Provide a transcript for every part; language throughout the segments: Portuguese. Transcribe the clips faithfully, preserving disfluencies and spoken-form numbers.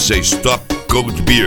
Conveniência Stop Cold Beer.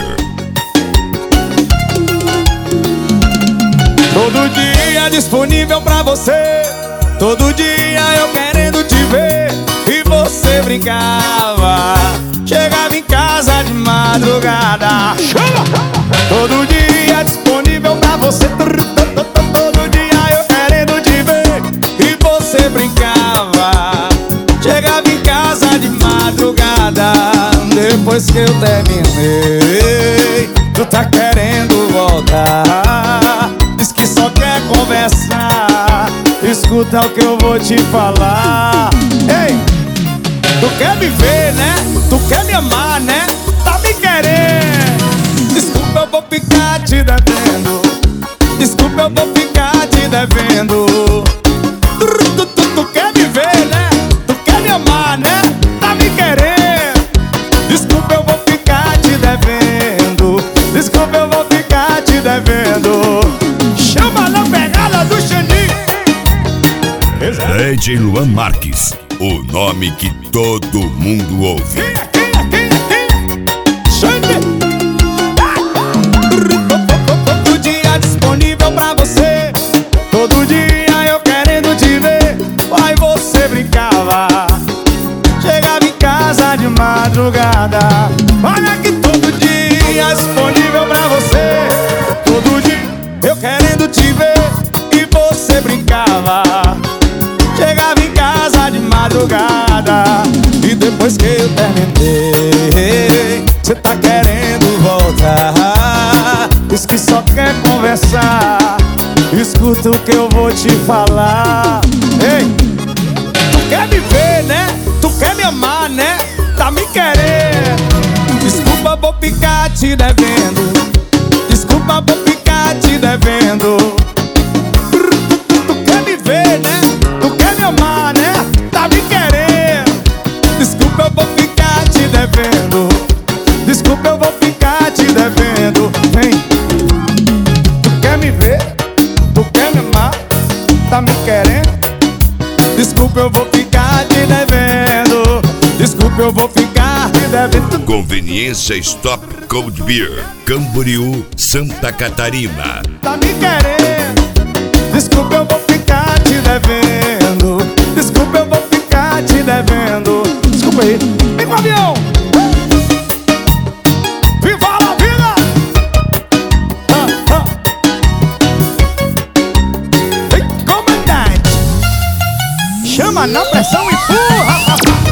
Todo dia disponível pra você, todo dia eu querendo te ver. E você brincava, chegava em casa de madrugada. Todo dia disponível pra você, todo dia eu querendo te ver. E você brincava, chegava em casa de madrugada. Depois que eu terminei, tu tá querendo voltar. Diz que só quer conversar. Escuta o que eu vou te falar. Ei, tu quer me ver, né? Tu quer me amar, né? Tá me querendo. Desculpa, eu vou ficar te devendo. Desculpa, eu vou ficar te devendo. Tu, tu, tu, tu quer me ver, né? Tu quer me amar, né? Tá me querendo. Desculpa, eu vou ficar te devendo. Desculpa, eu vou ficar te devendo. Chama na pegada do Xandinho. D J Luan Marques, o nome que todo mundo ouve. Quem é, quem é, quem é, quem é? Xande. Todo dia disponível pra você, todo dia eu querendo te ver. Aí você brincava, chegava em casa de madrugada. Olha que todo dia disponível pra você, todo dia eu querendo te ver. E você brincava, chegava em casa de madrugada. E depois que eu terminei, cê tá querendo voltar. Diz que só quer conversar. Escuta o que eu vou te falar. Ei, tu quer me ver, né? Tu quer me amar, né? Tá me querendo. Desculpa, vou ficar te devendo. Desculpa, vou ficar te devendo. Tu quer me ver, né? Tu quer me amar, né? Tá me querendo. Desculpa, eu vou ficar te devendo. Desculpa, eu vou ficar te devendo. Vem. Tu quer me ver? Tu quer me amar? Tá me querendo? Desculpa, eu vou ficar te devendo. Desculpa, eu vou ficar te devendo. Conveniência Stop Cold Beer, Camboriú, Santa Catarina. Tá me querendo. Desculpa, eu vou ficar te devendo. Desculpa, eu vou ficar te devendo. Desculpa aí. Vem com o avião. Viva a vida. Ah, ah. Vem, comandante. Chama na pressão e empurra.